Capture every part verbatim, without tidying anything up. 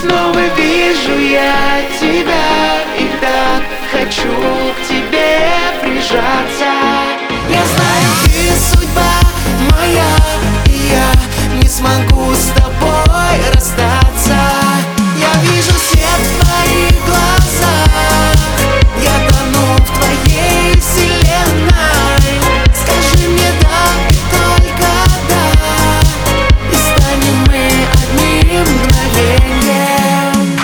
снова вижу я тебя, и так хочу к тебе прижаться. Я знаю, ты судьба моя, и я не смогу с тобой расстаться. Я вижу свет в твоих глазах, я тону в твоей вселенной. Скажи мне да и только да, и станем мы одним мгновеньем.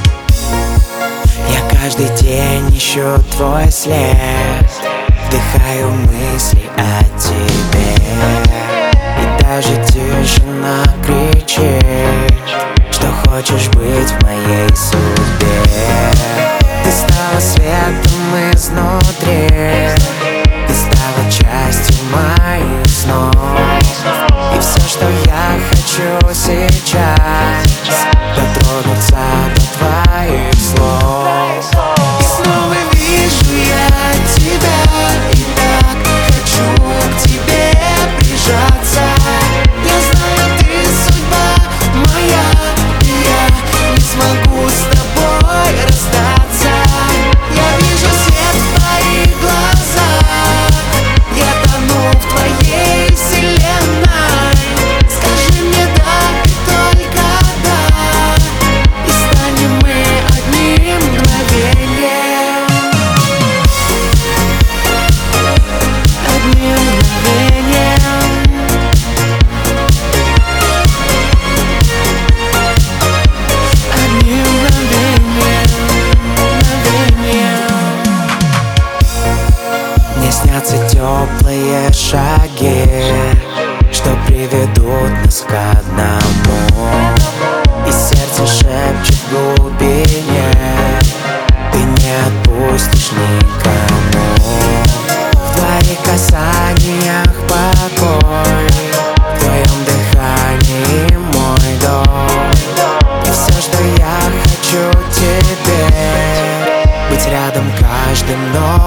Я каждый день ищу твой след, вдыхаю мысли о тебе, и даже тишина кричит, что хочешь быть в моей судьбе. Ты стала светом изнутри, ты стала частью моих снов, и все, что я хочу сейчас, дотронуться до твоих слов. И снова вижу я тебя, и так хочу к тебе прижаться. Я знаю, ты судьба моя, и я не смогу с тобой расстаться. Я вижу свет в твоих глазах, я тону в твоей вселенной. Скажи мне да и только да, и станем мы одним мгновеньем. Одним мгновеньем. Одним мгновеньем, мгновеньем. Мне снятся теплые шаги, что приведут нас к одному, и сердце шепчет в глубине: ты не отпустишь никому. В твоих касаниях покой, в твоем дыхании мой дом. И все, что я хочу теперь, быть рядом каждой ночью.